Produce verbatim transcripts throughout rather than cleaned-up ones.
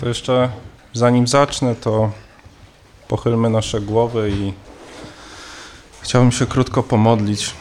To jeszcze zanim zacznę, to pochylmy nasze głowy i chciałbym się krótko pomodlić.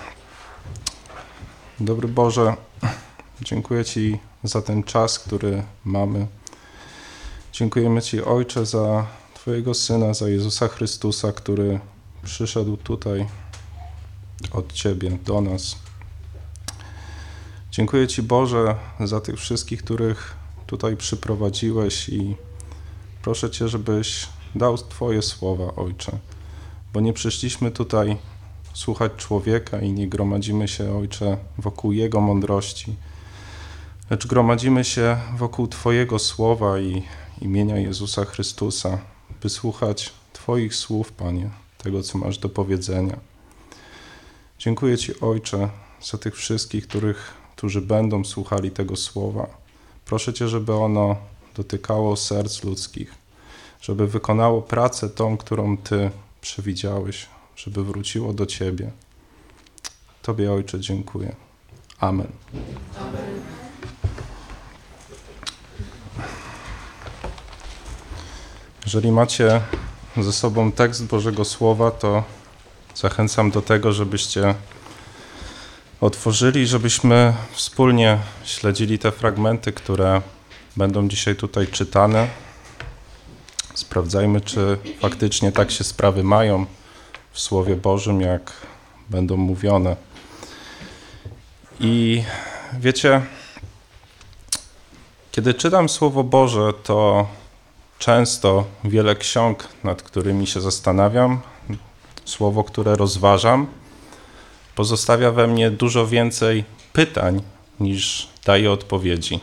Dobry Boże, dziękuję Ci za ten czas, który mamy. Dziękujemy Ci, Ojcze, za Twojego Syna, za Jezusa Chrystusa, który przyszedł tutaj od Ciebie do nas. Dziękuję Ci, Boże, za tych wszystkich, których tutaj przyprowadziłeś i proszę Cię, żebyś dał Twoje słowa, Ojcze, bo nie przyszliśmy tutaj słuchać człowieka i nie gromadzimy się, Ojcze, wokół Jego mądrości, lecz gromadzimy się wokół Twojego słowa i imienia Jezusa Chrystusa, by słuchać Twoich słów, Panie, tego, co masz do powiedzenia. Dziękuję Ci, Ojcze, za tych wszystkich, których, którzy będą słuchali tego słowa. Proszę Cię, żeby ono dotykało serc ludzkich, żeby wykonało pracę tą, którą Ty przewidziałeś, żeby wróciło do Ciebie. Tobie, Ojcze, dziękuję. Amen. Amen. Jeżeli macie ze sobą tekst Bożego Słowa, to zachęcam do tego, żebyście otworzyli, żebyśmy wspólnie śledzili te fragmenty, które będą dzisiaj tutaj czytane. Sprawdzajmy, czy faktycznie tak się sprawy mają w Słowie Bożym, jak będą mówione. I wiecie, kiedy czytam Słowo Boże, to często wiele ksiąg, nad którymi się zastanawiam, słowo, które rozważam, pozostawia we mnie dużo więcej pytań niż daje odpowiedzi.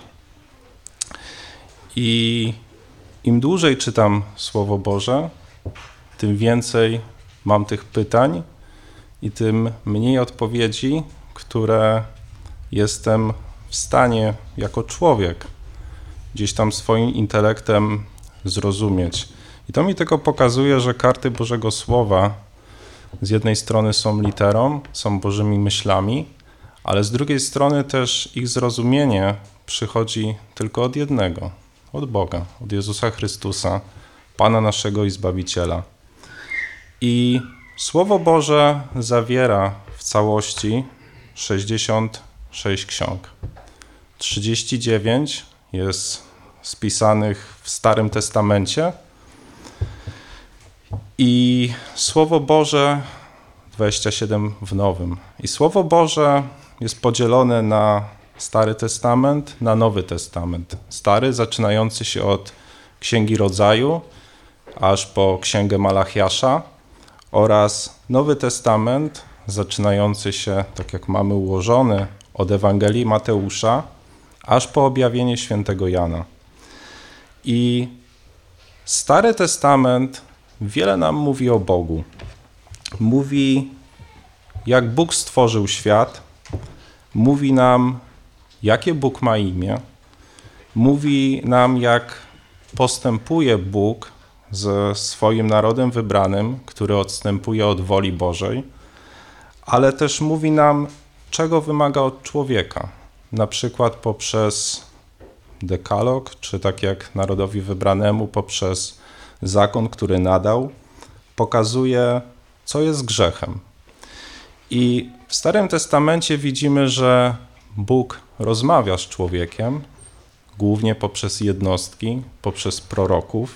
I im dłużej czytam Słowo Boże, tym więcej mam tych pytań i tym mniej odpowiedzi, które jestem w stanie jako człowiek gdzieś tam swoim intelektem zrozumieć. I to mi tylko pokazuje, że karty Bożego Słowa z jednej strony są literą, są Bożymi myślami, ale z drugiej strony też ich zrozumienie przychodzi tylko od jednego, od Boga, od Jezusa Chrystusa, Pana naszego i Zbawiciela. I Słowo Boże zawiera w całości sześćdziesiąt sześć ksiąg. trzydzieści dziewięć jest spisanych w Starym Testamencie i Słowo Boże dwadzieścia siedem w Nowym. I Słowo Boże jest podzielone na Stary Testament, na Nowy Testament. Stary, zaczynający się od Księgi Rodzaju, aż po Księgę Malachiasza, oraz Nowy Testament, zaczynający się, tak jak mamy ułożony, od Ewangelii Mateusza, aż po objawienie świętego Jana. I Stary Testament wiele nam mówi o Bogu. Mówi, jak Bóg stworzył świat, mówi nam, jakie Bóg ma imię, mówi nam, jak postępuje Bóg ze swoim narodem wybranym, który odstępuje od woli Bożej, ale też mówi nam, czego wymaga od człowieka, na przykład poprzez dekalog, czy tak jak narodowi wybranemu poprzez zakon, który nadał, pokazuje, co jest grzechem. I w Starym Testamencie widzimy, że Bóg rozmawia z człowiekiem, głównie poprzez jednostki, poprzez proroków.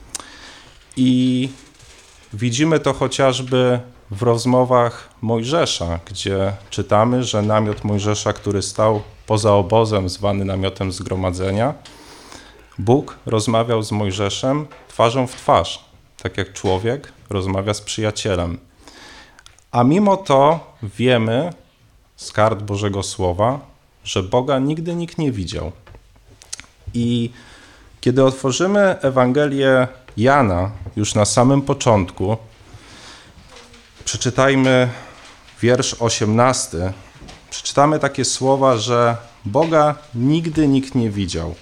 I widzimy to chociażby w rozmowach Mojżesza, gdzie czytamy, że namiot Mojżesza, który stał poza obozem, zwany namiotem zgromadzenia, Bóg rozmawiał z Mojżeszem twarzą w twarz, tak jak człowiek rozmawia z przyjacielem. A mimo to wiemy z kart Bożego Słowa, że Boga nigdy nikt nie widział. I kiedy otworzymy Ewangelię Jana już na samym początku, przeczytajmy wiersz osiemnasty, przeczytamy takie słowa, że Boga nigdy nikt nie widział.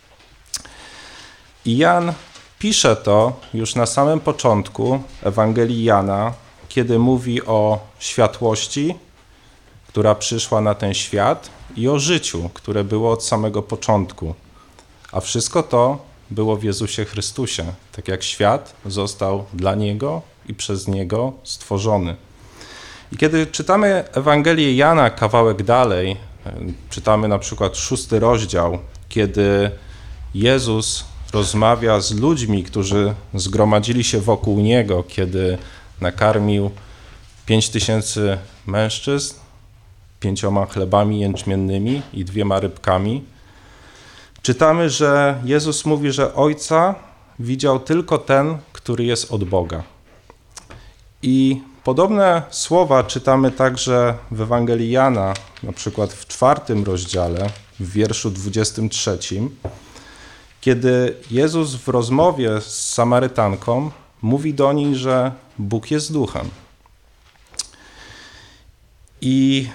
I Jan pisze to już na samym początku Ewangelii Jana, kiedy mówi o światłości, która przyszła na ten świat, i o życiu, które było od samego początku. A wszystko to było w Jezusie Chrystusie, tak jak świat został dla Niego i przez Niego stworzony. I kiedy czytamy Ewangelię Jana kawałek dalej, czytamy na przykład szósty rozdział, kiedy Jezus rozmawia z ludźmi, którzy zgromadzili się wokół Niego, kiedy nakarmił pięć tysięcy mężczyzn pięcioma chlebami jęczmiennymi i dwiema rybkami. Czytamy, że Jezus mówi, że Ojca widział tylko ten, który jest od Boga. I podobne słowa czytamy także w Ewangelii Jana, na przykład w czwartym rozdziale, w wierszu dwudziestym trzecim, kiedy Jezus w rozmowie z Samarytanką mówi do niej, że Bóg jest duchem. I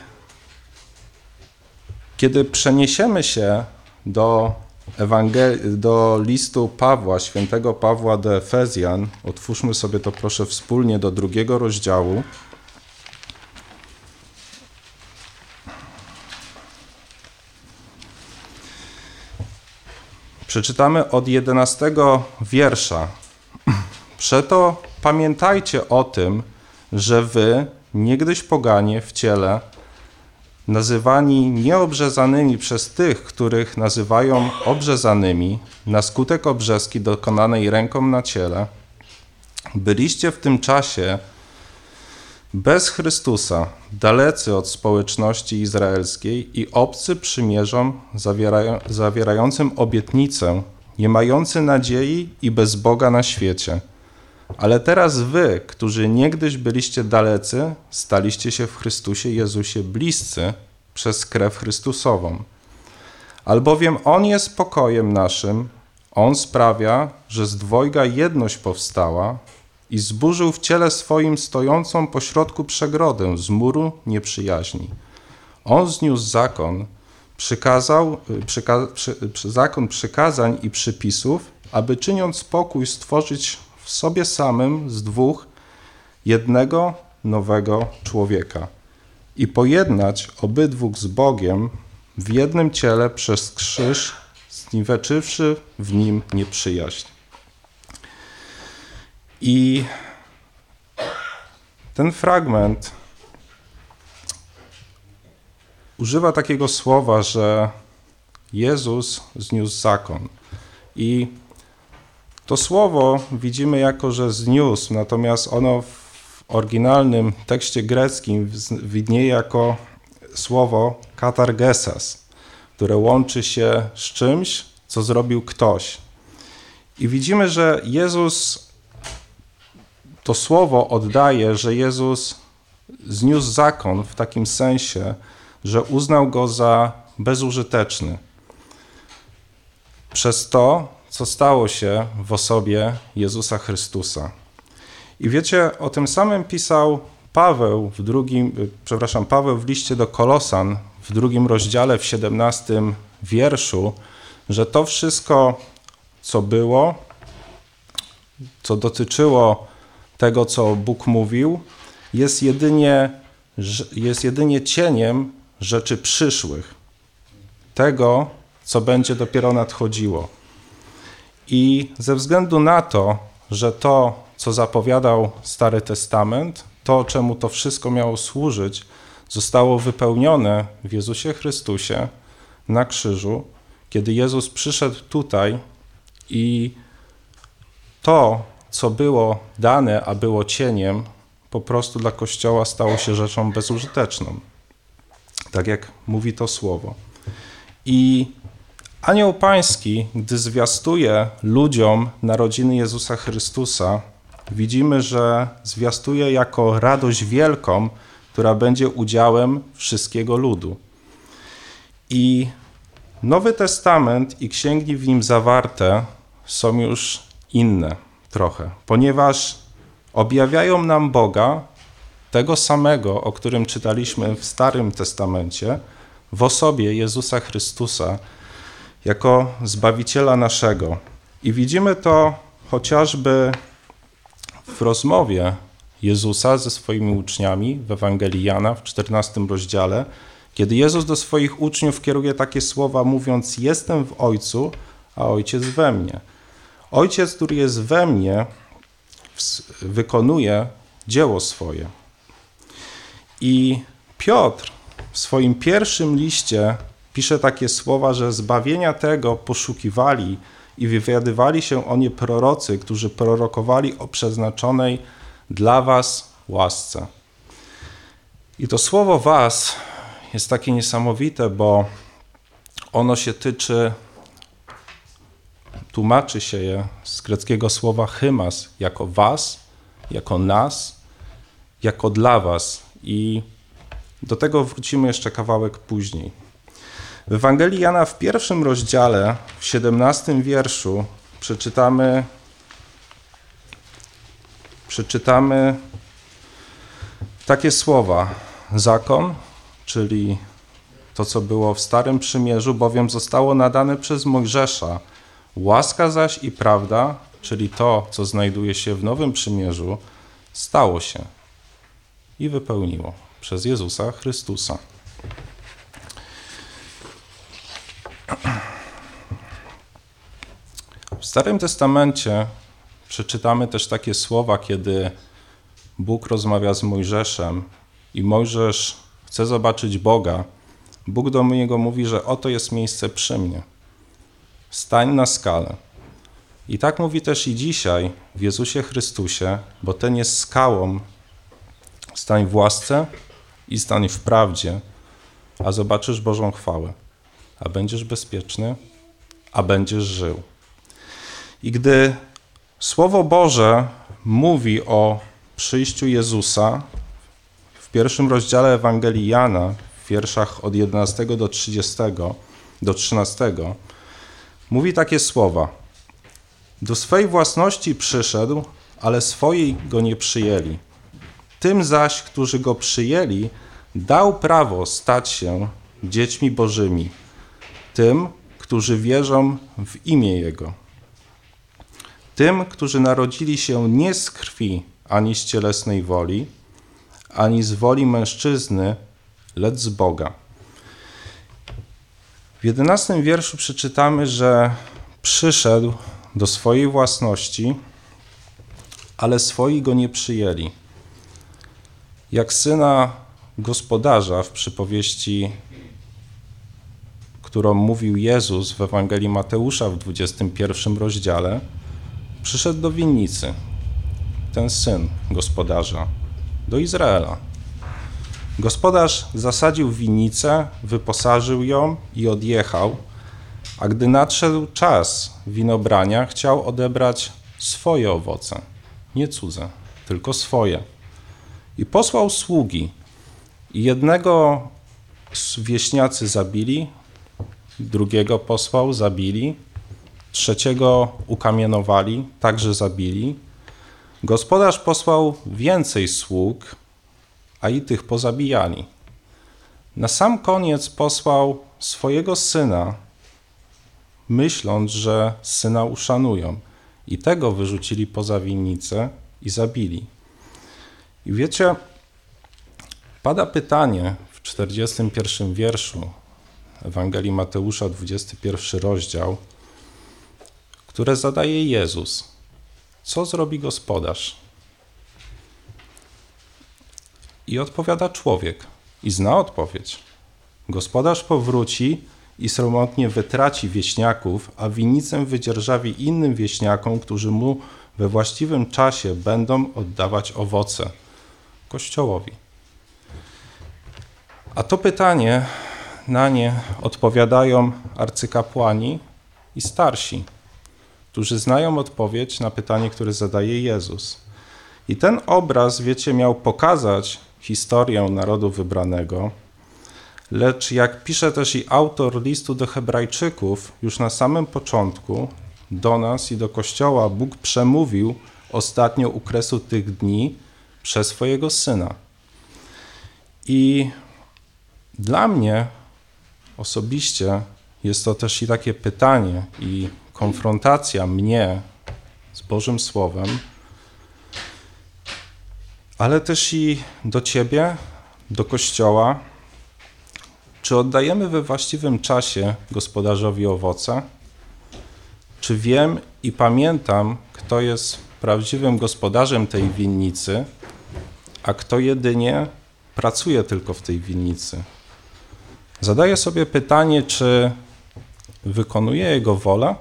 kiedy przeniesiemy się do, Ewangel- do listu Pawła, świętego Pawła do Efezjan, otwórzmy sobie to proszę wspólnie do drugiego rozdziału. Przeczytamy od jedenastego wiersza. Przeto pamiętajcie o tym, że wy, niegdyś poganie w ciele, nazywani nieobrzezanymi przez tych, których nazywają obrzezanymi, na skutek obrzeski dokonanej ręką na ciele, byliście w tym czasie bez Chrystusa, dalecy od społeczności izraelskiej i obcy przymierzom zawierają, zawierającym obietnicę, nie mający nadziei i bez Boga na świecie. Ale teraz wy, którzy niegdyś byliście dalecy, staliście się w Chrystusie Jezusie bliscy przez krew Chrystusową. Albowiem On jest pokojem naszym, On sprawia, że z dwojga jedność powstała i zburzył w ciele swoim stojącą pośrodku przegrodę z muru nieprzyjaźni. On zniósł zakon, przykazał, przyka, przy, zakon przykazań i przypisów, aby czyniąc pokój stworzyć w sobie samym z dwóch jednego nowego człowieka i pojednać obydwóch z Bogiem w jednym ciele przez krzyż, zniweczywszy w nim nieprzyjaźń. I ten fragment używa takiego słowa, że Jezus zniósł zakon. I to słowo widzimy jako, że zniósł, natomiast ono w oryginalnym tekście greckim widnieje jako słowo katargesas, które łączy się z czymś, co zrobił ktoś. I widzimy, że Jezus, to słowo oddaje, że Jezus zniósł zakon w takim sensie, że uznał go za bezużyteczny. Przez to, co stało się w osobie Jezusa Chrystusa. I wiecie, o tym samym pisał Paweł w drugim, przepraszam, Paweł w liście do Kolosan w drugim rozdziale, w siedemnastym wierszu, że to wszystko, co było, co dotyczyło tego, co Bóg mówił, jest jedynie, jest jedynie cieniem rzeczy przyszłych, tego, co będzie dopiero nadchodziło. I ze względu na to, że to, co zapowiadał Stary Testament, to, czemu to wszystko miało służyć, zostało wypełnione w Jezusie Chrystusie na krzyżu, kiedy Jezus przyszedł tutaj i to, co było dane, a było cieniem, po prostu dla Kościoła stało się rzeczą bezużyteczną. Tak jak mówi to słowo. I Anioł Pański, gdy zwiastuje ludziom narodziny Jezusa Chrystusa, widzimy, że zwiastuje jako radość wielką, która będzie udziałem wszystkiego ludu. I Nowy Testament i księgi w nim zawarte są już inne trochę, ponieważ objawiają nam Boga, tego samego, o którym czytaliśmy w Starym Testamencie, w osobie Jezusa Chrystusa, jako Zbawiciela naszego. I widzimy to chociażby w rozmowie Jezusa ze swoimi uczniami w Ewangelii Jana w czternastym rozdziale, kiedy Jezus do swoich uczniów kieruje takie słowa, mówiąc: jestem w Ojcu, a Ojciec we mnie. Ojciec, który jest we mnie, wykonuje dzieło swoje. I Piotr w swoim pierwszym liście pisze takie słowa, że zbawienia tego poszukiwali i wywiadywali się o nie prorocy, którzy prorokowali o przeznaczonej dla was łasce. I to słowo was jest takie niesamowite, bo ono się tyczy, tłumaczy się je z greckiego słowa chymas, jako was, jako nas, jako dla was. I do tego wrócimy jeszcze kawałek później. W Ewangelii Jana w pierwszym rozdziale, w siedemnastym wierszu przeczytamy, przeczytamy takie słowa. Zakon, czyli to, co było w Starym Przymierzu, bowiem zostało nadane przez Mojżesza. Łaska zaś i prawda, czyli to, co znajduje się w Nowym Przymierzu, stało się i wypełniło przez Jezusa Chrystusa. W Starym Testamencie przeczytamy też takie słowa, kiedy Bóg rozmawia z Mojżeszem i Mojżesz chce zobaczyć Boga. Bóg do niego mówi, że oto jest miejsce przy mnie. Stań na skalę. I tak mówi też i dzisiaj w Jezusie Chrystusie, bo ten jest skałą. Stań w łasce i stań w prawdzie, a zobaczysz Bożą chwałę. A będziesz bezpieczny, a będziesz żył. I gdy Słowo Boże mówi o przyjściu Jezusa, w pierwszym rozdziale Ewangelii Jana, w wierszach od jedenastego do trzydziestego, do trzynastego, mówi takie słowa. Do swej własności przyszedł, ale swoi go nie przyjęli. Tym zaś, którzy go przyjęli, dał prawo stać się dziećmi Bożymi, tym, którzy wierzą w imię Jego. Tym, którzy narodzili się nie z krwi, ani z cielesnej woli, ani z woli mężczyzny, lecz z Boga. W jedenastym wierszu przeczytamy, że przyszedł do swojej własności, ale swoi go nie przyjęli. Jak syna gospodarza w przypowieści, którą mówił Jezus w Ewangelii Mateusza w dwudziestym pierwszym rozdziale, przyszedł do winnicy, ten syn gospodarza, do Izraela. Gospodarz zasadził winnicę, wyposażył ją i odjechał, a gdy nadszedł czas winobrania, chciał odebrać swoje owoce, nie cudze, tylko swoje. I posłał sługi. I jednego wieśniacy zabili, drugiego posłał, zabili, trzeciego ukamienowali, także zabili. Gospodarz posłał więcej sług, a i tych pozabijali. Na sam koniec posłał swojego syna, myśląc, że syna uszanują. I tego wyrzucili poza winnicę i zabili. I wiecie, pada pytanie w czterdziestym pierwszym wierszu Ewangelii Mateusza, dwudziesty pierwszy rozdział, które zadaje Jezus. Co zrobi gospodarz? I odpowiada człowiek. I zna odpowiedź. Gospodarz powróci i sromotnie wytraci wieśniaków, a winnicę wydzierżawi innym wieśniakom, którzy mu we właściwym czasie będą oddawać owoce Kościołowi. A to pytanie, na nie odpowiadają arcykapłani i starsi, którzy znają odpowiedź na pytanie, które zadaje Jezus. I ten obraz, wiecie, miał pokazać historię narodu wybranego, lecz jak pisze też i autor listu do Hebrajczyków, już na samym początku do nas i do Kościoła Bóg przemówił ostatnio u kresu tych dni przez swojego Syna. I dla mnie osobiście jest to też i takie pytanie i konfrontacja mnie z Bożym Słowem, ale też i do Ciebie, do Kościoła. Czy oddajemy we właściwym czasie gospodarzowi owoce? czy wiem i pamiętam, kto jest prawdziwym gospodarzem tej winnicy, a kto jedynie pracuje tylko w tej winnicy. Zadaję sobie pytanie, czy wykonuję Jego wolę,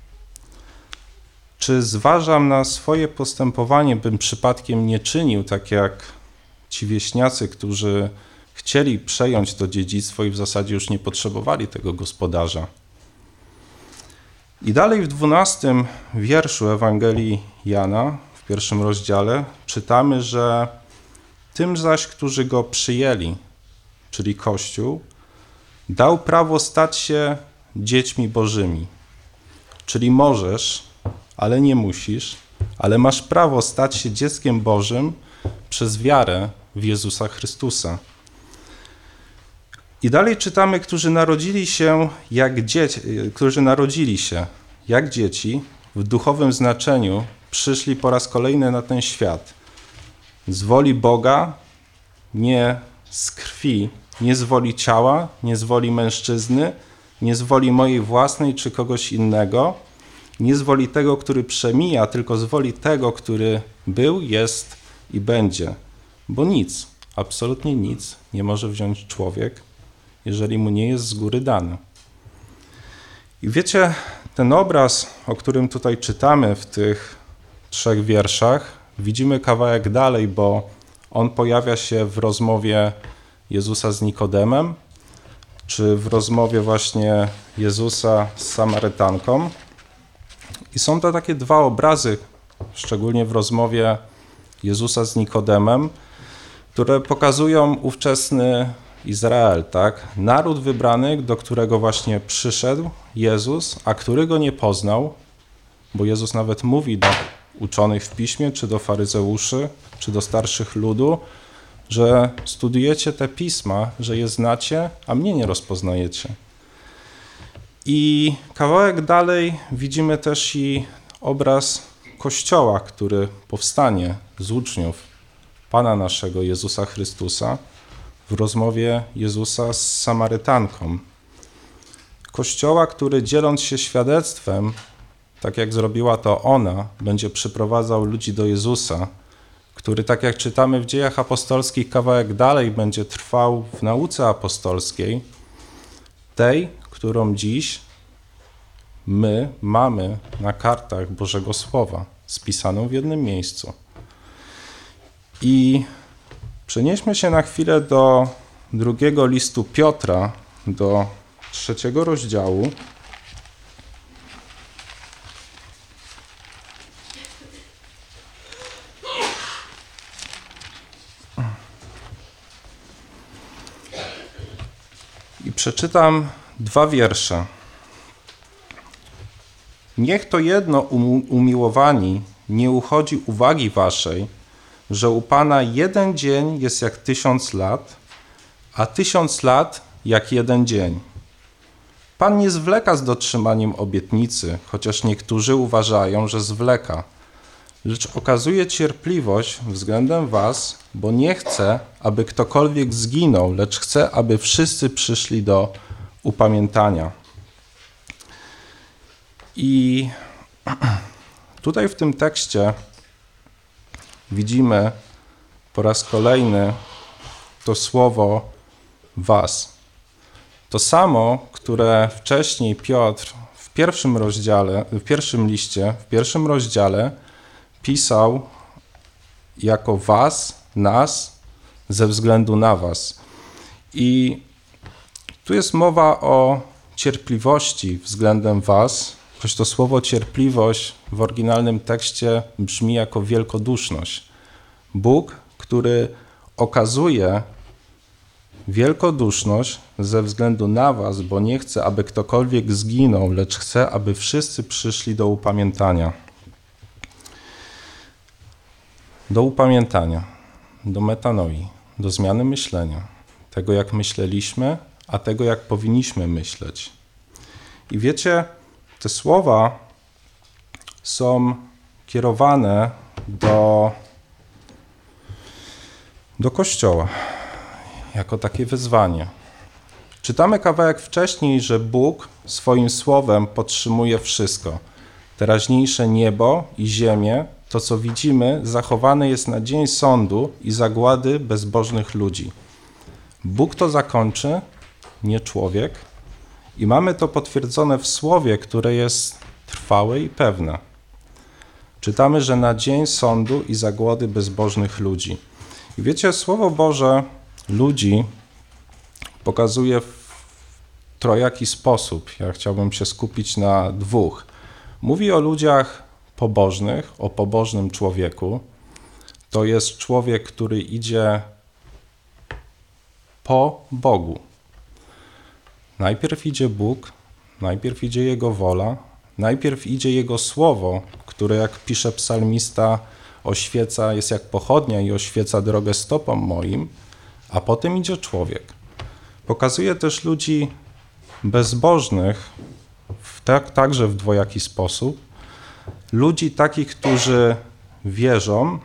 czy zważam na swoje postępowanie, bym przypadkiem nie czynił tak jak ci wieśniacy, którzy chcieli przejąć to dziedzictwo i w zasadzie już nie potrzebowali tego gospodarza. I dalej w dwunastym wierszu Ewangelii Jana, w pierwszym rozdziale, czytamy, że tym zaś, którzy Go przyjęli, czyli Kościół, dał prawo stać się dziećmi Bożymi. Czyli możesz, ale nie musisz, ale masz prawo stać się dzieckiem Bożym przez wiarę w Jezusa Chrystusa. I dalej czytamy, którzy narodzili się jak dzieci, którzy narodzili się jak dzieci, w duchowym znaczeniu przyszli po raz kolejny na ten świat. Z woli Boga, nie z krwi, nie z woli ciała, nie z woli mężczyzny, nie z woli mojej własnej czy kogoś innego, nie z woli tego, który przemija, tylko z woli tego, który był, jest i będzie. Bo nic, absolutnie nic nie może wziąć człowiek, jeżeli mu nie jest z góry dane. I wiecie, ten obraz, o którym tutaj czytamy w tych trzech wierszach, widzimy kawałek dalej, bo on pojawia się w rozmowie Jezusa z Nikodemem, czy w rozmowie właśnie Jezusa z Samarytanką. I są to takie dwa obrazy, szczególnie w rozmowie Jezusa z Nikodemem, które pokazują ówczesny Izrael, tak? Naród wybrany, do którego właśnie przyszedł Jezus, a który go nie poznał, bo Jezus nawet mówi do uczonych w piśmie, czy do faryzeuszy, czy do starszych ludu, że studiujecie te pisma, że je znacie, a mnie nie rozpoznajecie. I kawałek dalej widzimy też i obraz Kościoła, który powstanie z uczniów Pana naszego Jezusa Chrystusa w rozmowie Jezusa z Samarytanką. Kościoła, który dzieląc się świadectwem, tak jak zrobiła to ona, będzie przyprowadzał ludzi do Jezusa, który, tak jak czytamy w Dziejach Apostolskich, kawałek dalej będzie trwał w nauce apostolskiej, tej, którą dziś my mamy na kartach Bożego Słowa, spisaną w jednym miejscu. I przenieśmy się na chwilę do drugiego listu Piotra, do trzeciego rozdziału. I przeczytam dwa wiersze. Niech to jedno umiłowani nie uchodzi uwagi waszej, że u Pana jeden dzień jest jak tysiąc lat, a tysiąc lat jak jeden dzień. Pan nie zwleka z dotrzymaniem obietnicy, chociaż niektórzy uważają, że zwleka, lecz okazuje cierpliwość względem was, bo nie chce, aby ktokolwiek zginął, lecz chce, aby wszyscy przyszli do upamiętania. I tutaj w tym tekście widzimy po raz kolejny to słowo was. To samo, które wcześniej Piotr w pierwszym rozdziale, w pierwszym liście, w pierwszym rozdziale pisał jako was, nas, ze względu na was. I tu jest mowa o cierpliwości względem was, choć to słowo cierpliwość w oryginalnym tekście brzmi jako wielkoduszność. Bóg, który okazuje wielkoduszność ze względu na was, bo nie chce, aby ktokolwiek zginął, lecz chce, aby wszyscy przyszli do upamiętania. Do upamiętania, do metanoi, do zmiany myślenia, tego jak myśleliśmy, a tego jak powinniśmy myśleć. I wiecie, te słowa są kierowane do, do Kościoła jako takie wyzwanie. Czytamy kawałek wcześniej, że Bóg swoim słowem podtrzymuje wszystko. Teraźniejsze niebo i ziemię, to co widzimy, zachowane jest na dzień sądu i zagłady bezbożnych ludzi. Bóg to zakończy, nie człowiek, i mamy to potwierdzone w słowie, które jest trwałe i pewne. Czytamy, że na dzień sądu i zagłady bezbożnych ludzi. I wiecie, Słowo Boże ludzi pokazuje w trojaki sposób. Ja chciałbym się skupić na dwóch. Mówi o ludziach pobożnych, o pobożnym człowieku. To jest człowiek, który idzie po Bogu. Najpierw idzie Bóg, najpierw idzie Jego wola, najpierw idzie Jego słowo, które, jak pisze psalmista, oświeca, jest jak pochodnia i oświeca drogę stopom moim, a potem idzie człowiek. Pokazuje też ludzi bezbożnych, w tak, także w dwojaki sposób. Ludzi takich, którzy wierzą,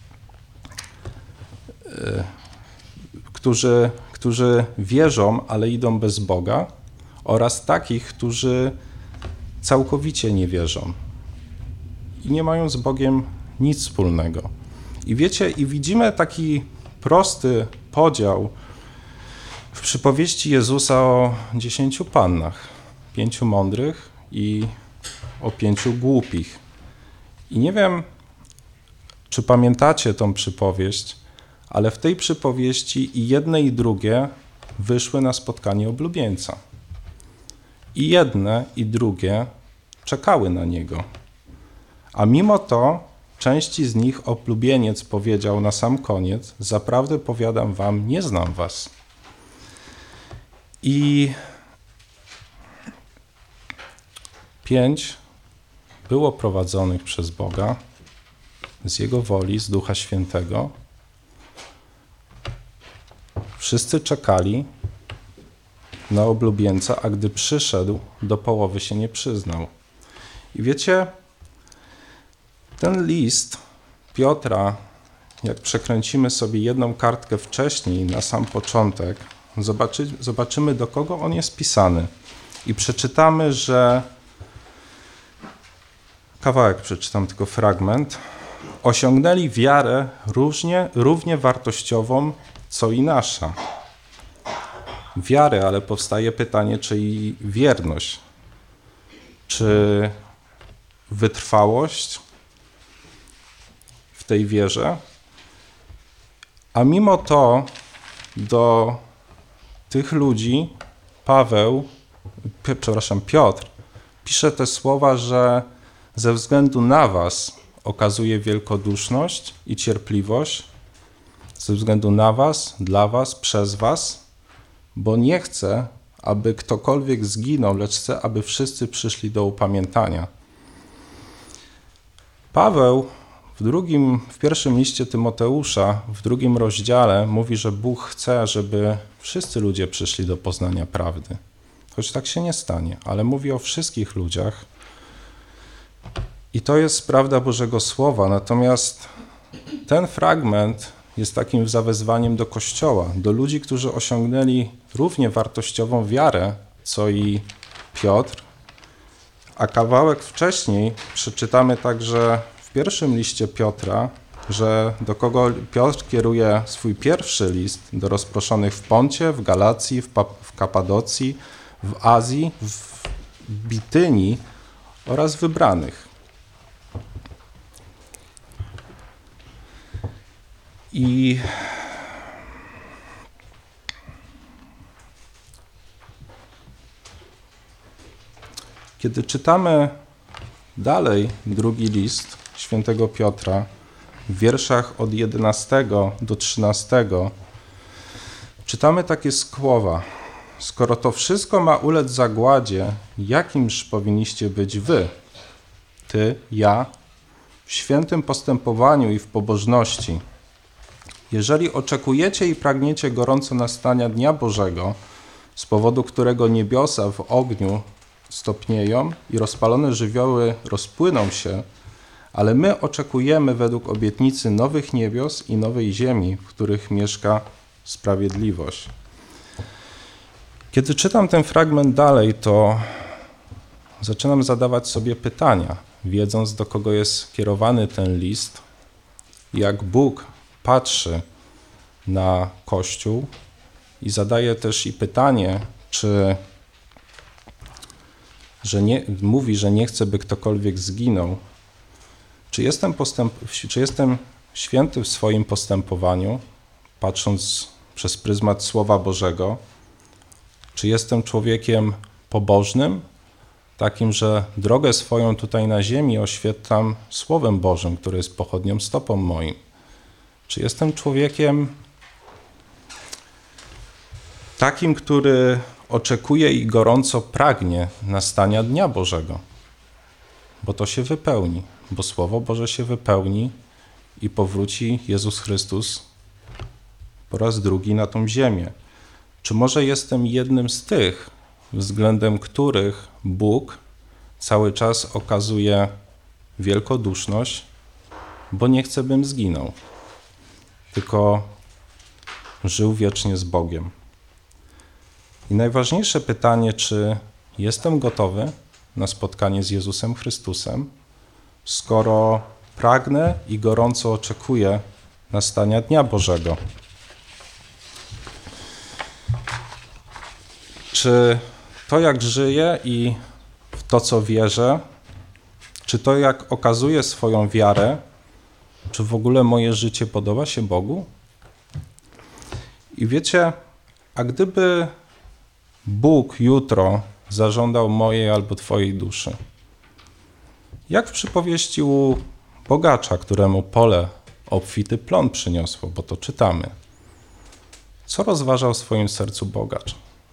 yy, którzy, którzy wierzą, ale idą bez Boga, oraz takich, którzy całkowicie nie wierzą i nie mają z Bogiem nic wspólnego. I wiecie, i widzimy taki prosty podział w przypowieści Jezusa o dziesięciu pannach, pięciu mądrych i o pięciu głupich. I nie wiem, czy pamiętacie tą przypowieść, ale w tej przypowieści i jedne i drugie wyszły na spotkanie oblubieńca. I jedne i drugie czekały na niego. A mimo to części z nich oblubieniec powiedział na sam koniec: zaprawdę powiadam wam, nie znam was. I pięć było prowadzonych przez Boga z Jego woli, z Ducha Świętego. Wszyscy czekali na oblubieńca, a gdy przyszedł, do połowy się nie przyznał. I wiecie, ten list Piotra, jak przekręcimy sobie jedną kartkę wcześniej, na sam początek, zobaczy, zobaczymy, do kogo on jest pisany. I przeczytamy, że kawałek przeczytam, tylko fragment. Osiągnęli wiarę różnie, równie wartościową, co i nasza. Wiarę, ale powstaje pytanie, czy i wierność, czy wytrwałość w tej wierze. A mimo to do tych ludzi Paweł, przepraszam, Piotr pisze te słowa, że ze względu na was okazuje wielkoduszność i cierpliwość, ze względu na was, dla was, przez was, bo nie chce, aby ktokolwiek zginął, lecz chce, aby wszyscy przyszli do upamiętania. Paweł w drugim, w pierwszym liście Tymoteusza, w drugim rozdziale mówi, że Bóg chce, żeby wszyscy ludzie przyszli do poznania prawdy. Choć tak się nie stanie, ale mówi o wszystkich ludziach. I to jest prawda Bożego Słowa. Natomiast ten fragment jest takim zawezwaniem do Kościoła, do ludzi, którzy osiągnęli równie wartościową wiarę, co i Piotr. A kawałek wcześniej przeczytamy także w pierwszym liście Piotra, że do kogo Piotr kieruje swój pierwszy list, do rozproszonych w Poncie, w Galacji, w, pa- w Kapadocji, w Azji, w Bitynii oraz wybranych. I kiedy czytamy dalej drugi list świętego Piotra w wierszach od jedenastego do trzynastego, czytamy takie słowa: skoro to wszystko ma ulec zagładzie, jakimż powinniście być wy, ty, ja, w świętym postępowaniu i w pobożności? Jeżeli oczekujecie i pragniecie gorąco nastania Dnia Bożego, z powodu którego niebiosa w ogniu stopnieją i rozpalone żywioły rozpłyną się, ale my oczekujemy według obietnicy nowych niebios i nowej ziemi, w których mieszka sprawiedliwość. Kiedy czytam ten fragment dalej, to zaczynam zadawać sobie pytania. wiedząc, do kogo jest kierowany ten list, jak Bóg patrzy na Kościół i zadaje też i pytanie, czy że nie, mówi, że nie chce, by ktokolwiek zginął. Czy jestem, postęp, czy jestem święty w swoim postępowaniu, patrząc przez pryzmat Słowa Bożego? Czy jestem człowiekiem pobożnym, takim, że drogę swoją tutaj na ziemi oświetlam Słowem Bożym, które jest pochodnią stopą moim? Czy jestem człowiekiem takim, który oczekuje i gorąco pragnie nastania Dnia Bożego? Bo to się wypełni, bo Słowo Boże się wypełni i powróci Jezus Chrystus po raz drugi na tą ziemię. Czy może jestem jednym z tych, względem których Bóg cały czas okazuje wielkoduszność, bo nie chce, bym zginął, tylko żył wiecznie z Bogiem? I najważniejsze pytanie, czy jestem gotowy na spotkanie z Jezusem Chrystusem, skoro pragnę i gorąco oczekuję nastania Dnia Bożego? Czy to, jak żyję i w to, co wierzę, czy to, jak okazuję swoją wiarę, czy w ogóle moje życie podoba się Bogu? I wiecie, a gdyby Bóg jutro zażądał mojej albo twojej duszy, jak w przypowieści u bogacza, któremu pole obfity plon przyniosło, bo to czytamy. Co rozważał w swoim sercu bogacz?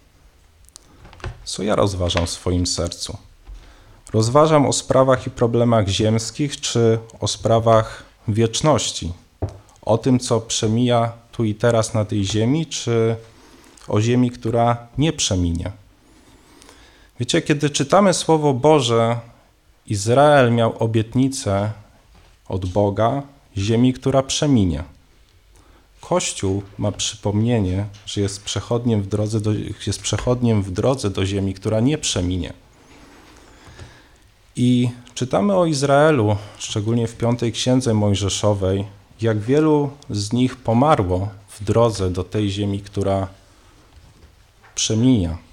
Co ja rozważam w swoim sercu? Rozważam o sprawach i problemach ziemskich, czy o sprawach wieczności? O tym, co przemija tu i teraz na tej ziemi, czy o ziemi, która nie przeminie? Wiecie, kiedy czytamy Słowo Boże, Izrael miał obietnicę od Boga ziemi, która przeminie. Kościół ma przypomnienie, że jest przechodniem w drodze do, jest przechodniem w drodze do ziemi, która nie przeminie. I czytamy o Izraelu, szczególnie w piątej księdze Mojżeszowej, jak wielu z nich pomarło w drodze do tej ziemi, która przemija.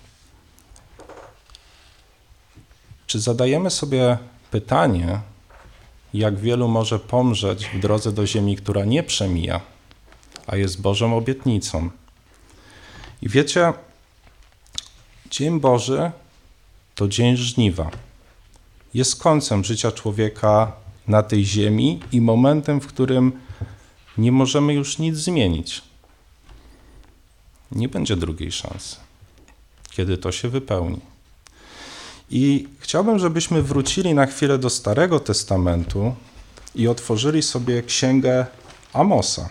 Czy zadajemy sobie pytanie, jak wielu może pomrzeć w drodze do ziemi, która nie przemija, a jest Bożą obietnicą? I wiecie, Dzień Boży to dzień żniwa. Jest końcem życia człowieka na tej ziemi i momentem, w którym nie możemy już nic zmienić. Nie będzie drugiej szansy, kiedy to się wypełni. I chciałbym, żebyśmy wrócili na chwilę do Starego Testamentu i otworzyli sobie księgę Amosa.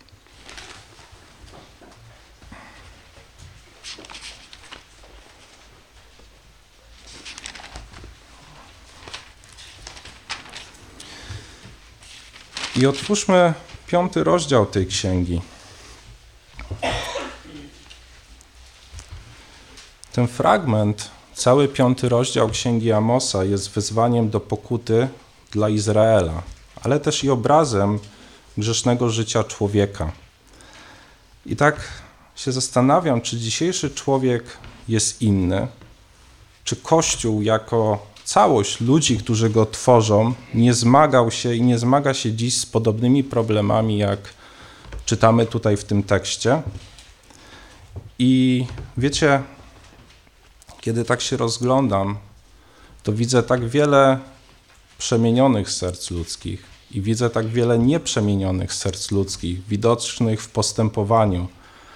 I otwórzmy piąty rozdział tej księgi. Ten fragment, cały piąty rozdział księgi Amosa jest wezwaniem do pokuty dla Izraela, ale też i obrazem grzesznego życia człowieka. I tak się zastanawiam, czy dzisiejszy człowiek jest inny, czy Kościół jako całość ludzi, którzy go tworzą, nie zmagał się i nie zmaga się dziś z podobnymi problemami, jak czytamy tutaj w tym tekście. I wiecie, kiedy tak się rozglądam, to widzę tak wiele przemienionych serc ludzkich i widzę tak wiele nieprzemienionych serc ludzkich, widocznych w postępowaniu.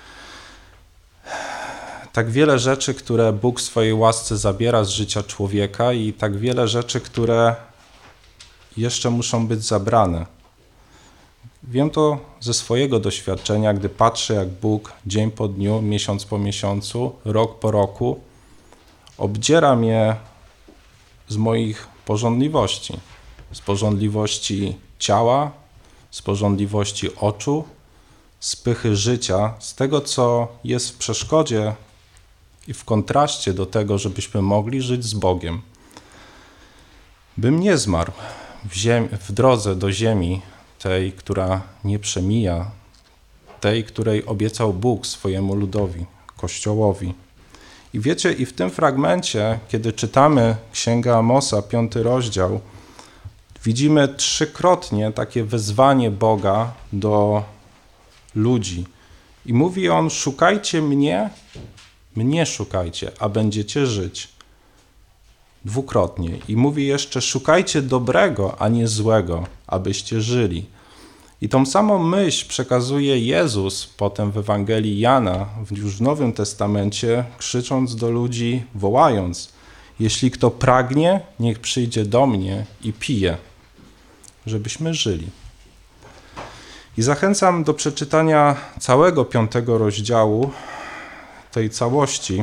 Tak wiele rzeczy, które Bóg w swojej łasce zabiera z życia człowieka i tak wiele rzeczy, które jeszcze muszą być zabrane. Wiem to ze swojego doświadczenia, gdy patrzę, jak Bóg dzień po dniu, miesiąc po miesiącu, rok po roku obdziera mnie z moich pożądliwości. Z pożądliwości ciała, z pożądliwości oczu, z pychy życia, z tego, co jest w przeszkodzie i w kontraście do tego, żebyśmy mogli żyć z Bogiem. Bym nie zmarł w, ziem- w drodze do ziemi, tej, która nie przemija, tej, której obiecał Bóg swojemu ludowi, Kościołowi. I wiecie, i w tym fragmencie, kiedy czytamy Księgę Amosa, piąty rozdział, widzimy trzykrotnie takie wezwanie Boga do ludzi. I mówi on, szukajcie mnie, mnie szukajcie, a będziecie żyć. Dwukrotnie. I mówi jeszcze, szukajcie dobrego, a nie złego, abyście żyli. I tą samą myśl przekazuje Jezus potem w Ewangelii Jana, już w Nowym Testamencie, krzycząc do ludzi, wołając, jeśli kto pragnie, niech przyjdzie do mnie i pije, żebyśmy żyli. I zachęcam do przeczytania całego piątego rozdziału, tej całości,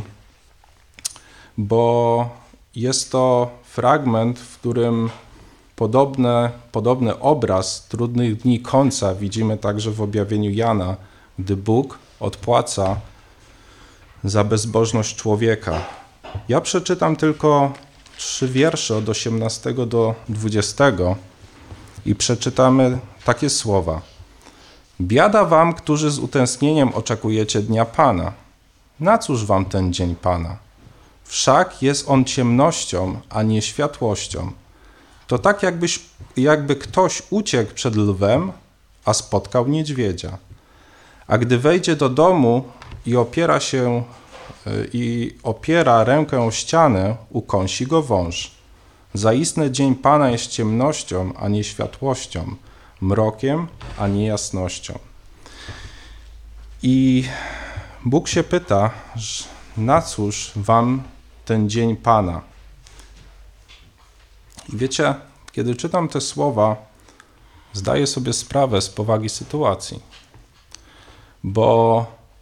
bo jest to fragment, w którym podobne, podobny obraz trudnych dni końca widzimy także w objawieniu Jana, gdy Bóg odpłaca za bezbożność człowieka. Ja przeczytam tylko trzy wiersze od osiemnastego do dwudziestego i przeczytamy takie słowa. Biada wam, którzy z utęsknieniem oczekujecie dnia Pana. Na cóż wam ten dzień Pana? Wszak jest on ciemnością, a nie światłością. To tak jakbyś, jakby ktoś uciekł przed lwem, a spotkał niedźwiedzia. A gdy wejdzie do domu i opiera się i opiera rękę o ścianę, ukąsi go wąż. Zaistny dzień Pana jest ciemnością, a nie światłością, mrokiem, a nie jasnością. I Bóg się pyta, na cóż wam ten dzień Pana? I wiecie, kiedy czytam te słowa, zdaję sobie sprawę z powagi sytuacji, bo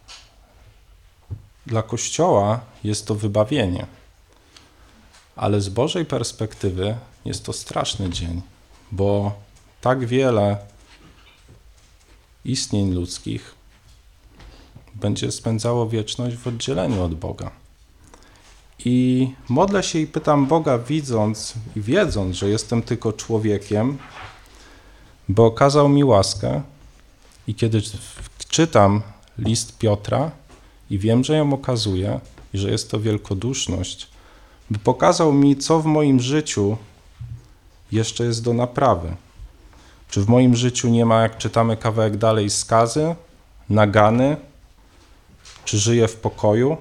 dla Kościoła jest to wybawienie, ale z Bożej perspektywy jest to straszny dzień, bo tak wiele istnień ludzkich będzie spędzało wieczność w oddzieleniu od Boga. I modlę się i pytam Boga, widząc i wiedząc, że jestem tylko człowiekiem, by okazał mi łaskę i kiedy czytam list Piotra i wiem, że ją okazuje i że jest to wielkoduszność, by pokazał mi, co w moim życiu jeszcze jest do naprawy. Czy w moim życiu nie ma, jak czytamy kawałek dalej, skazy, nagany, czy żyję w pokoju?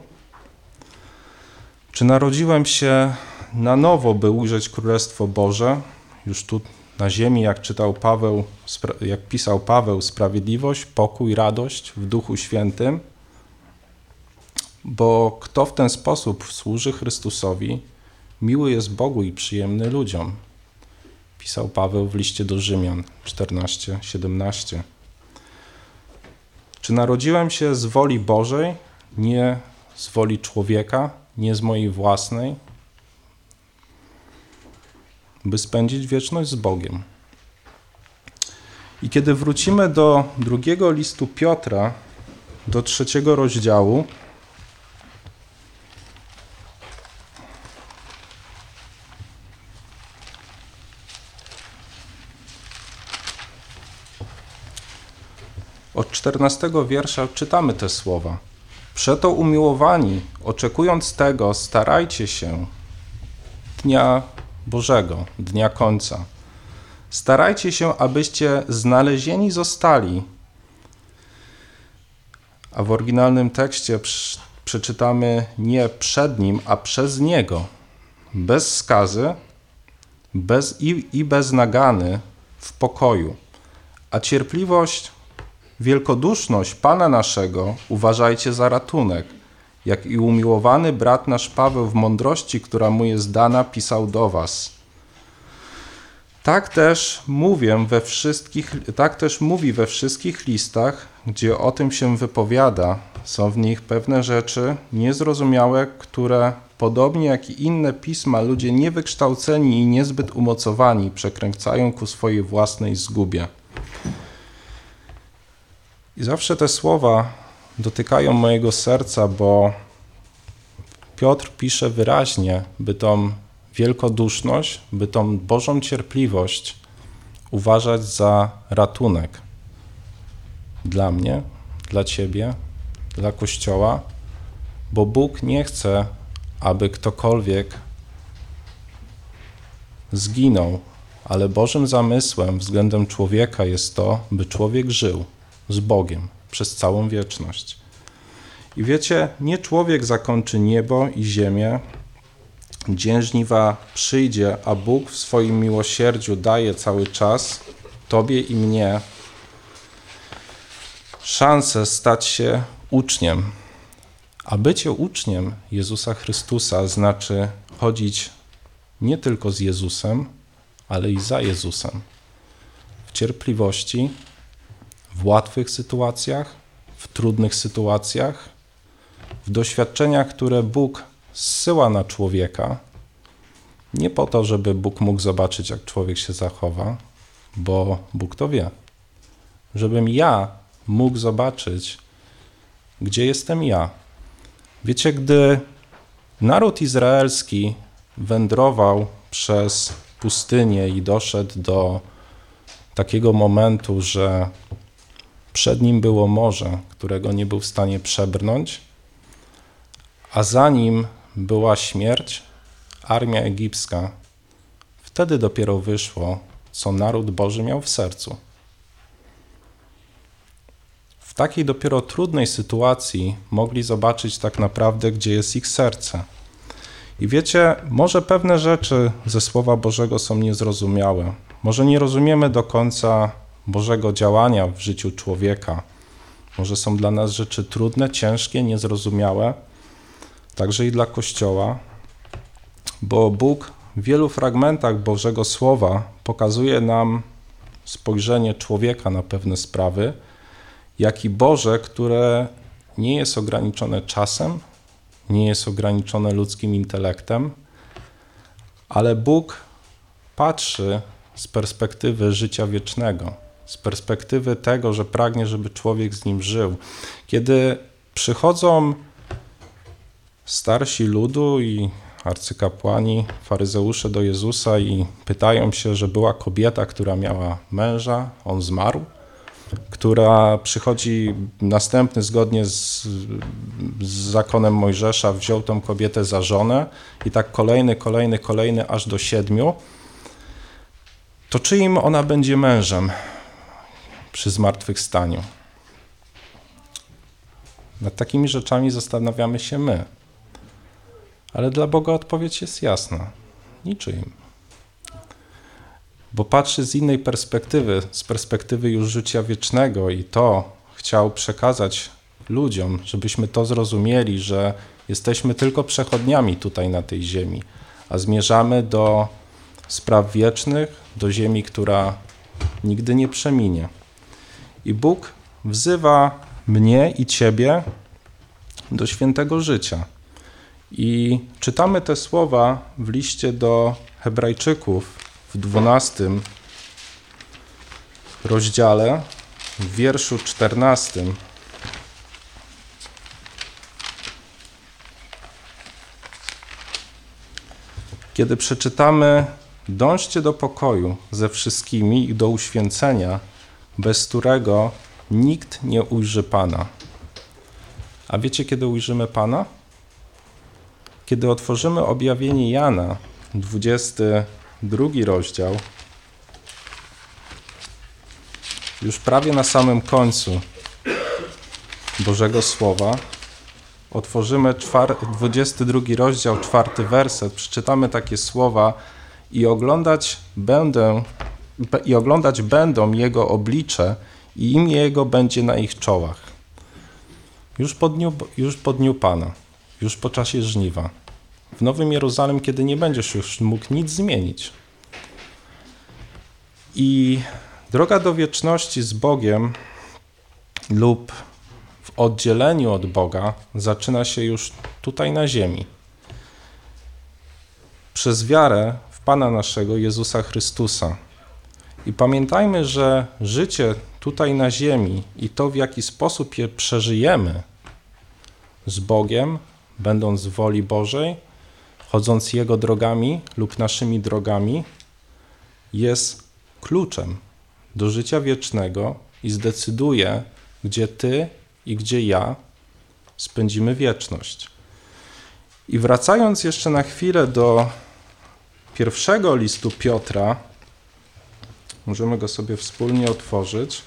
Czy narodziłem się na nowo, by ujrzeć Królestwo Boże? Już tu na ziemi, jak czytał Paweł, jak pisał Paweł, sprawiedliwość, pokój, radość w Duchu Świętym. Bo kto w ten sposób służy Chrystusowi, miły jest Bogu i przyjemny ludziom. Pisał Paweł w liście do Rzymian czternaście siedemnaście. Czy narodziłem się z woli Bożej, nie z woli człowieka, nie z mojej własnej, by spędzić wieczność z Bogiem? I kiedy wrócimy do drugiego listu Piotra, do trzeciego rozdziału, od czternastego wiersza czytamy te słowa. Przeto umiłowani, oczekując tego, starajcie się dnia Bożego, dnia końca. Starajcie się, abyście znalezieni zostali. A w oryginalnym tekście przeczytamy nie przed Nim, a przez Niego. Bez skazy bez i, i bez nagany w pokoju. A cierpliwość, wielkoduszność Pana naszego uważajcie za ratunek, jak i umiłowany brat nasz Paweł w mądrości, która mu jest dana, pisał do was. Tak też mówię we wszystkich, tak też mówi we wszystkich listach, gdzie o tym się wypowiada. Są w nich pewne rzeczy niezrozumiałe, które podobnie jak i inne pisma ludzie niewykształceni i niezbyt umocowani przekręcają ku swojej własnej zgubie. I zawsze te słowa dotykają mojego serca, bo Piotr pisze wyraźnie, by tą wielkoduszność, by tą Bożą cierpliwość uważać za ratunek dla mnie, dla Ciebie, dla Kościoła, bo Bóg nie chce, aby ktokolwiek zginął, ale Bożym zamysłem względem człowieka jest to, by człowiek żył z Bogiem przez całą wieczność. I wiecie, nie człowiek zakończy niebo i ziemię, dzień żniwa przyjdzie, a Bóg w swoim miłosierdziu daje cały czas Tobie i mnie szansę stać się uczniem. A bycie uczniem Jezusa Chrystusa znaczy chodzić nie tylko z Jezusem, ale i za Jezusem. W cierpliwości, w łatwych sytuacjach, w trudnych sytuacjach, w doświadczeniach, które Bóg zsyła na człowieka, nie po to, żeby Bóg mógł zobaczyć, jak człowiek się zachowa, bo Bóg to wie. Żebym ja mógł zobaczyć, gdzie jestem ja. Wiecie, gdy naród izraelski wędrował przez pustynię i doszedł do takiego momentu, że przed nim było morze, którego nie był w stanie przebrnąć, a za nim była śmierć, armia egipska, wtedy dopiero wyszło, co naród Boży miał w sercu. W takiej dopiero trudnej sytuacji mogli zobaczyć tak naprawdę, gdzie jest ich serce. I wiecie, może pewne rzeczy ze Słowa Bożego są niezrozumiałe. Może nie rozumiemy do końca Bożego działania w życiu człowieka. Może są dla nas rzeczy trudne, ciężkie, niezrozumiałe, także i dla Kościoła, bo Bóg w wielu fragmentach Bożego Słowa pokazuje nam spojrzenie człowieka na pewne sprawy, jak i Boże, które nie jest ograniczone czasem, nie jest ograniczone ludzkim intelektem, ale Bóg patrzy z perspektywy życia wiecznego, z perspektywy tego, że pragnie, żeby człowiek z Nim żył. Kiedy przychodzą starsi ludu i arcykapłani, faryzeusze do Jezusa i pytają się, że była kobieta, która miała męża, on zmarł, która przychodzi następny zgodnie z, z zakonem Mojżesza, wziął tą kobietę za żonę i tak kolejny, kolejny, kolejny, aż do siedmiu, to czyim ona będzie mężem przy zmartwychwstaniu? Nad takimi rzeczami zastanawiamy się my. Ale dla Boga odpowiedź jest jasna. Niczyim. Bo patrzy z innej perspektywy, z perspektywy już życia wiecznego i to chciał przekazać ludziom, żebyśmy to zrozumieli, że jesteśmy tylko przechodniami tutaj na tej ziemi, a zmierzamy do spraw wiecznych, do ziemi, która nigdy nie przeminie. I Bóg wzywa mnie i ciebie do świętego życia. I czytamy te słowa w liście do Hebrajczyków w dwunastym rozdziale, w wierszu czternastym. Kiedy przeczytamy: dążcie do pokoju ze wszystkimi i do uświęcenia, bez którego nikt nie ujrzy Pana. A wiecie, kiedy ujrzymy Pana? Kiedy otworzymy objawienie Jana, dwudziesty drugi rozdział, już prawie na samym końcu Bożego Słowa, otworzymy dwudziesty drugi rozdział, czwarty werset, przeczytamy takie słowa: i oglądać będę, i oglądać będą Jego oblicze i imię Jego będzie na ich czołach. Już po dniu, już po dniu Pana, już po czasie żniwa, w Nowym Jeruzalem, kiedy nie będziesz już mógł nic zmienić. I droga do wieczności z Bogiem lub w oddzieleniu od Boga zaczyna się już tutaj na ziemi. Przez wiarę w Pana naszego Jezusa Chrystusa. I pamiętajmy, że życie tutaj na ziemi i to, w jaki sposób je przeżyjemy z Bogiem, będąc w woli Bożej, chodząc Jego drogami lub naszymi drogami, jest kluczem do życia wiecznego i zdecyduje, gdzie Ty i gdzie ja spędzimy wieczność. I wracając jeszcze na chwilę do pierwszego listu Piotra, możemy go sobie wspólnie otworzyć.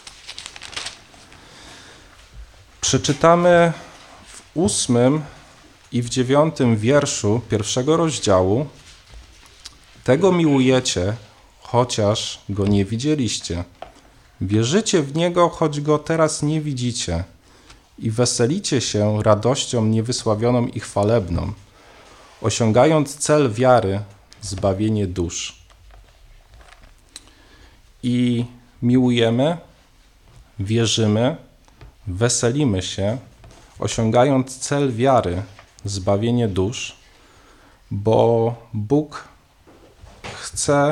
Przeczytamy w ósmym i w dziewiątym wierszu pierwszego rozdziału: tego miłujecie, chociaż go nie widzieliście. Wierzycie w niego, choć go teraz nie widzicie. I weselicie się radością niewysławioną i chwalebną, osiągając cel wiary, zbawienie dusz. I miłujemy, wierzymy, weselimy się, osiągając cel wiary, zbawienie dusz, bo Bóg chce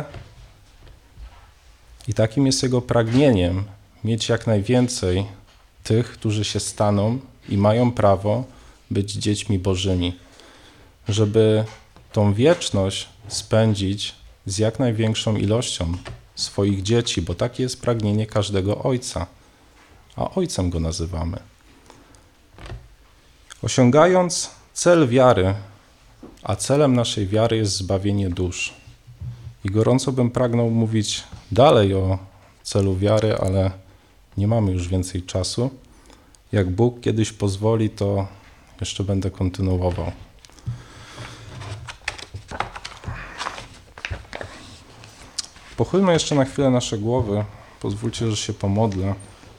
i takim jest Jego pragnieniem mieć jak najwięcej tych, którzy się staną i mają prawo być dziećmi Bożymi, żeby tą wieczność spędzić z jak największą ilością swoich dzieci, bo takie jest pragnienie każdego ojca, a ojcem go nazywamy. Osiągając cel wiary, a celem naszej wiary jest zbawienie dusz. I gorąco bym pragnął mówić dalej o celu wiary, ale nie mamy już więcej czasu. Jak Bóg kiedyś pozwoli, to jeszcze będę kontynuował. Pochylmy jeszcze na chwilę nasze głowy. Pozwólcie, że się pomodlę.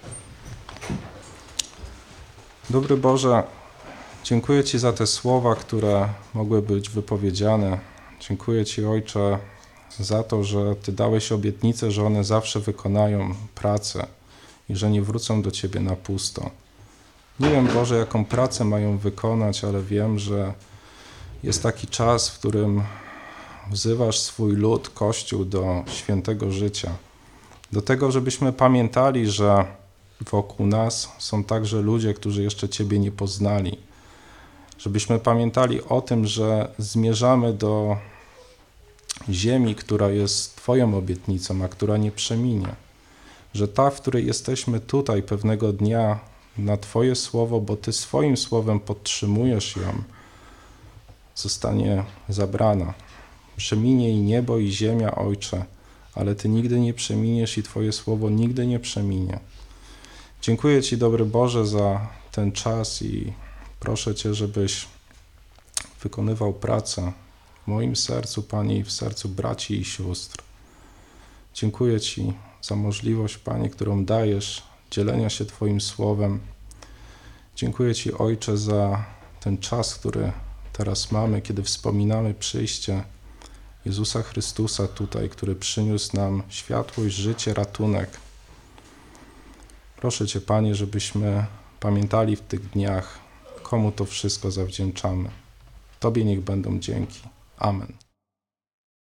Dobry Boże, dziękuję Ci za te słowa, które mogły być wypowiedziane. Dziękuję Ci, Ojcze, za to, że Ty dałeś obietnicę, że one zawsze wykonają pracę i że nie wrócą do Ciebie na pusto. Nie wiem, Boże, jaką pracę mają wykonać, ale wiem, że jest taki czas, w którym wzywasz swój lud, Kościół, do świętego życia. Do tego, żebyśmy pamiętali, że wokół nas są także ludzie, którzy jeszcze Ciebie nie poznali. Żebyśmy pamiętali o tym, że zmierzamy do ziemi, która jest Twoją obietnicą, a która nie przeminie. Że ta, w której jesteśmy tutaj pewnego dnia na Twoje słowo, bo Ty swoim słowem podtrzymujesz ją, zostanie zabrana. Przeminie i niebo, i ziemia, Ojcze, ale Ty nigdy nie przeminiesz i Twoje słowo nigdy nie przeminie. Dziękuję Ci, dobry Boże, za ten czas i proszę Cię, żebyś wykonywał pracę w moim sercu, Panie, i w sercu braci i sióstr. Dziękuję Ci za możliwość, Panie, którą dajesz dzielenia się Twoim słowem. Dziękuję Ci, Ojcze, za ten czas, który teraz mamy, kiedy wspominamy przyjście Jezusa Chrystusa tutaj, który przyniósł nam światłość, życie, ratunek. Proszę Cię, Panie, żebyśmy pamiętali w tych dniach, komu to wszystko zawdzięczamy. Tobie niech będą dzięki. Amen.